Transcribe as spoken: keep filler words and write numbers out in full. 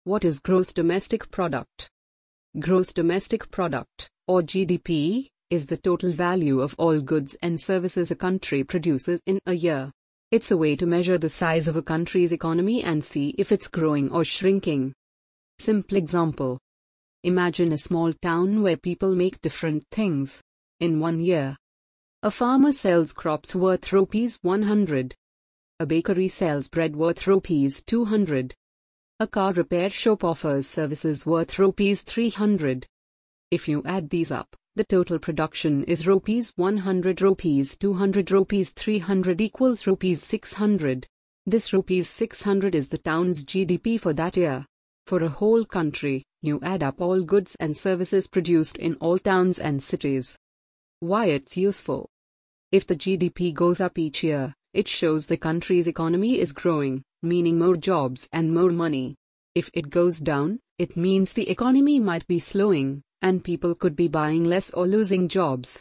What is gross domestic product? Gross domestic product, or G D P, is the total value of all goods and services a country produces in a year. It's a way to measure the size of a country's economy and see if it's growing or shrinking. Simple example. Imagine a small town where people make different things. In one year, a farmer sells crops worth rupees one hundred. A bakery sells bread worth rupees two hundred. A car repair shop offers services worth rupees three hundred. If you add these up, the total production is rupees one hundred, rupees two hundred, rupees three hundred equals rupees six hundred. This rupees six hundred is the town's G D P for that year. For a whole country, you add up all goods and services produced in all towns and cities. Why it's useful? If the G D P goes up each year, it shows the country's economy is growing, meaning more jobs and more money. If it goes down, it means the economy might be slowing, and people could be buying less or losing jobs.